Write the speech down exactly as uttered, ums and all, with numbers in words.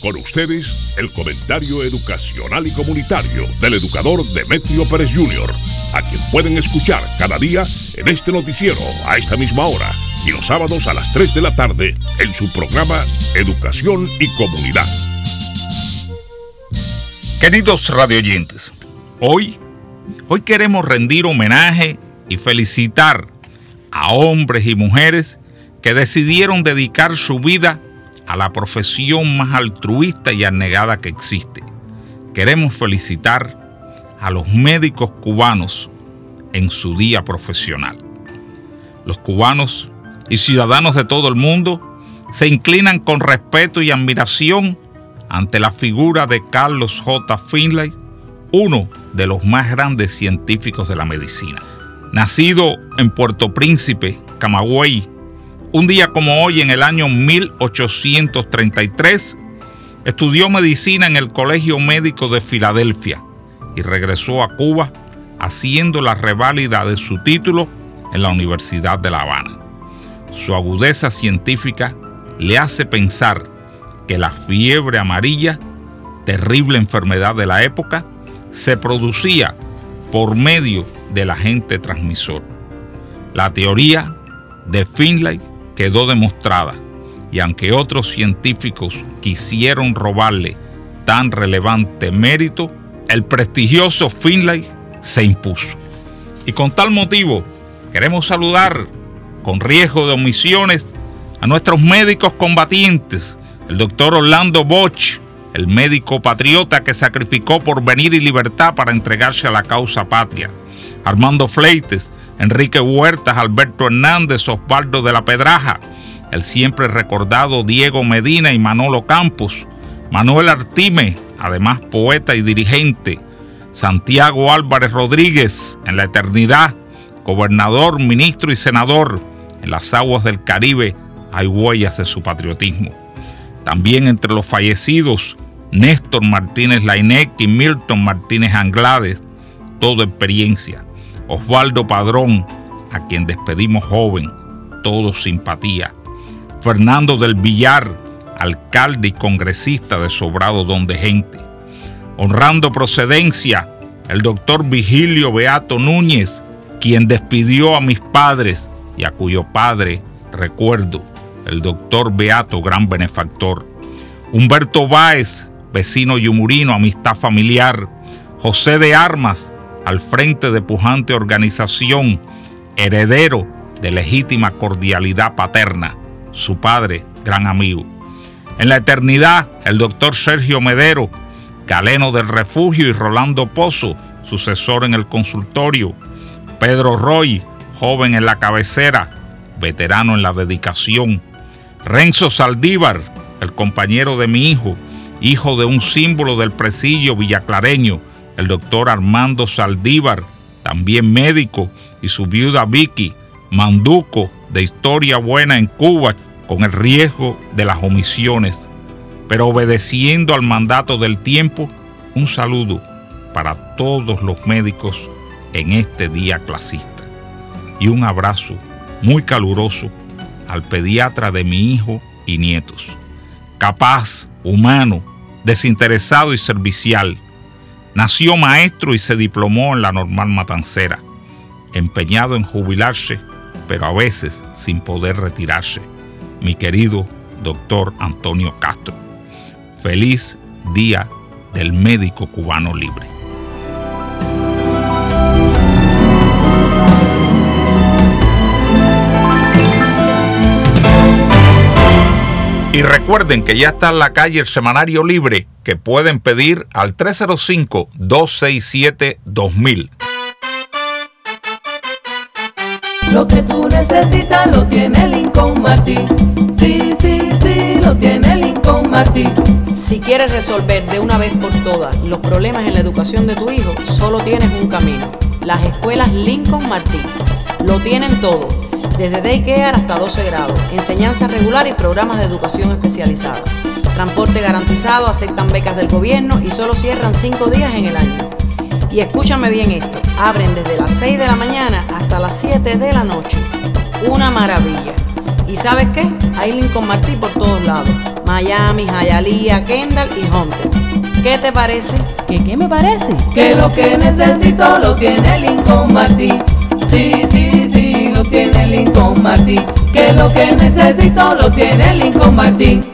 Con ustedes, el comentario educacional y comunitario del educador Demetrio Pérez junior, a quien pueden escuchar cada día en este noticiero a esta misma hora y los sábados a las tres de la tarde en su programa Educación y Comunidad. Queridos radioyentes, hoy, hoy queremos rendir homenaje y felicitar a hombres y mujeres que decidieron dedicar su vida a la profesión más altruista y abnegada que existe. Queremos felicitar a los médicos cubanos en su día profesional. Los cubanos y ciudadanos de todo el mundo se inclinan con respeto y admiración ante la figura de Carlos J. Finlay, uno de los más grandes científicos de la medicina. Nacido en Puerto Príncipe, Camagüey, un día como hoy en el año mil ochocientos treinta y tres, estudió medicina en el Colegio Médico de Filadelfia y regresó a Cuba haciendo la reválida de su título en la Universidad de La Habana. Su agudeza científica le hace pensar que la fiebre amarilla, terrible enfermedad de la época, se producía por medio del agente transmisor. La teoría de Finlay quedó demostrada, y aunque otros científicos quisieron robarle tan relevante mérito, el prestigioso Finlay se impuso. Y con tal motivo, queremos saludar, con riesgo de omisiones, a nuestros médicos combatientes, el doctor Orlando Bosch, el médico patriota que sacrificó porvenir y libertad para entregarse a la causa patria, Armando Fleites, Enrique Huertas, Alberto Hernández, Osvaldo de la Pedraja, el siempre recordado Diego Medina y Manolo Campos, Manuel Artime, además poeta y dirigente, Santiago Álvarez Rodríguez, en la eternidad, gobernador, ministro y senador. En las aguas del Caribe hay huellas de su patriotismo. También entre los fallecidos, Néstor Martínez Lainec y Milton Martínez Anglades, todo experiencia. Osvaldo Padrón, a quien despedimos joven, todo simpatía. Fernando del Villar, alcalde y congresista de Sobrado Donde Gente. Honrando procedencia, el doctor Vigilio Beato Núñez, quien despidió a mis padres y a cuyo padre recuerdo, el doctor Beato, gran benefactor. Humberto Báez, vecino yumurino, amistad familiar. José de Armas, al frente de pujante organización, heredero de legítima cordialidad paterna, su padre, gran amigo. En la eternidad, el doctor Sergio Medero, galeno del refugio, y Rolando Pozo, sucesor en el consultorio. Pedro Roy, joven en la cabecera, veterano en la dedicación. Renzo Saldívar, el compañero de mi hijo, hijo de un símbolo del presidio villaclareño, el doctor Armando Saldívar, también médico, y su viuda Vicky, manduco de historia buena en Cuba, con el riesgo de las omisiones, pero obedeciendo al mandato del tiempo. Un saludo para todos los médicos en este día clasista, y un abrazo muy caluroso al pediatra de mi hijo y nietos, capaz, humano, desinteresado y servicial. Nació maestro y se diplomó en la Normal Matancera, empeñado en jubilarse, pero a veces sin poder retirarse. Mi querido doctor Antonio Castro. Feliz Día del Médico Cubano Libre. Y recuerden que ya está en la calle el Semanario Libre, que pueden pedir al tres cero cinco, dos seis siete, dos mil. Lo que tú necesitas lo tiene Lincoln Martin. Sí, sí, sí, lo tiene Lincoln Martin. Si quieres resolver de una vez por todas los problemas en la educación de tu hijo, solo tienes un camino: las escuelas Lincoln Martin. Lo tienen todo, desde daycare hasta doce grados, enseñanza regular y programas de educación especializada. Transporte garantizado, aceptan becas del gobierno y solo cierran cinco días en el año. Y escúchame bien esto, abren desde las seis de la mañana hasta las siete de la noche. Una maravilla. ¿Y sabes qué? Hay Lincoln Martin por todos lados. Miami, Hialeah, Kendall y Hunter. ¿Qué te parece? ¿Qué, qué me parece? Que lo que necesito lo tiene Lincoln Martin. Sí, sí, sí, lo tiene Lincoln Martin. Que lo que necesito lo tiene Lincoln Martin.